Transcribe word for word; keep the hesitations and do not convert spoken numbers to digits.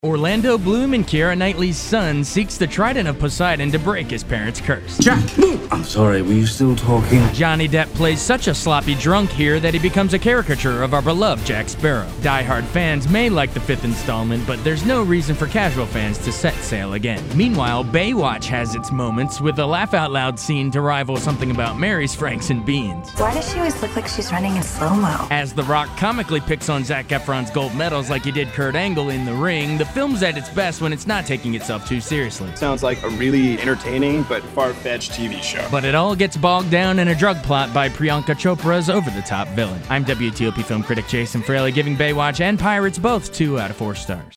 Orlando Bloom and Keira Knightley's son seeks the trident of Poseidon to break his parents' curse. Jack, move! I'm sorry, were you still talking? Johnny Depp plays such a sloppy drunk here that he becomes a caricature of our beloved Jack Sparrow. Die-hard fans may like the fifth installment, but there's no reason for casual fans to set sail again. Meanwhile, Baywatch has its moments, with a laugh-out-loud scene to rival Something About Mary's Franks and Beans. Why does she always look like she's running in slow-mo? As The Rock comically picks on Zac Efron's gold medals like he did Kurt Angle in The Ring, the film's at its best when it's not taking itself too seriously. Sounds like a really entertaining but far-fetched T V show. But it all gets bogged down in a drug plot by Priyanka Chopra's over-the-top villain. I'm W T O P film critic Jason Fraley, giving Baywatch and Pirates both two out of four stars.